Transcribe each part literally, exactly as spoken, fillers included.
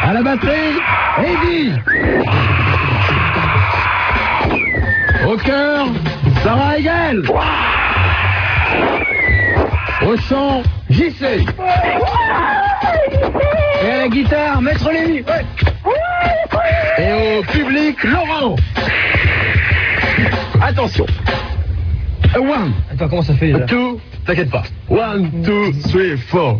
À la batterie, Eddie. Au cœur, Sarah Hegel. Au chant, J C. Et à la guitare, Maître Lévy. Ouais. Et au public, Laurent. Attention. A one. Attends, comment ça fait déjà? Two, t'inquiète pas. One, two, three, four.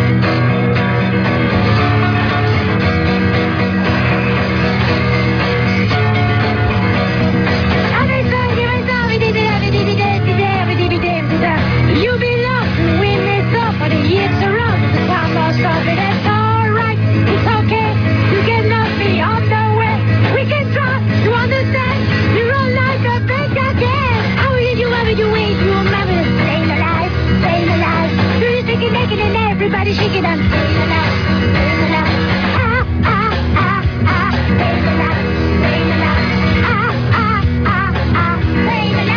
You belong to win this up, but it's around the time of something that's alright. It's okay, you can love me on the way. We can try to understand. You run like a big again. How did you ever do it? You remember staying alive, staying alive. Do you think you're naked and everybody shaking? I'm staying alive, staying alive. Ah, ah, ah, ah, staying alive, staying alive. Ah, ah, ah, ah, staying alive.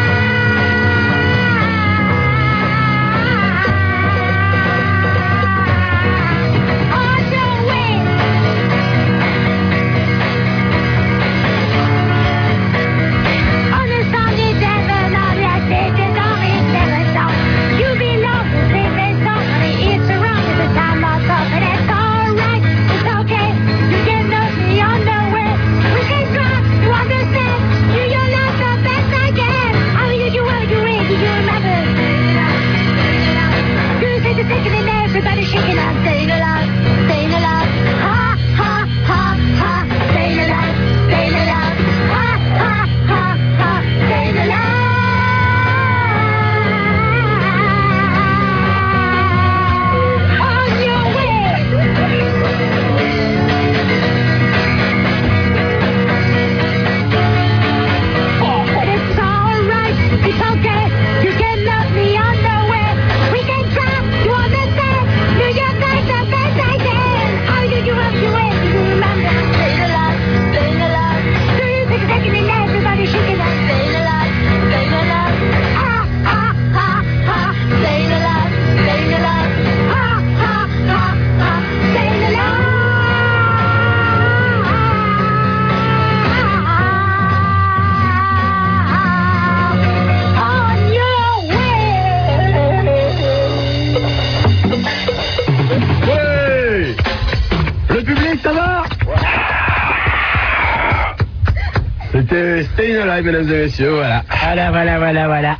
Everybody shaking up, staying alive, staying alive. Ha, ha, ha, ha, staying alive, staying alive. Ha, ha, ha, ha, staying alive. On your way. Oh, but it's alright, it's okay. You can love me on the way. We can try to understand. Do you think the best I can? How did you run away? Do you remember? Staying alive, staying alive. Do you think second in everybody shaking up? Staying alive, staying alive. Ha, ha, ha, ha, staying alive, staying alive. Ha, ha, ha, ha, staying alive. On your way. Ouais. Le public, ça va? C'était Staying Alive, mesdames et messieurs, voilà. Voilà, voilà, voilà, voilà.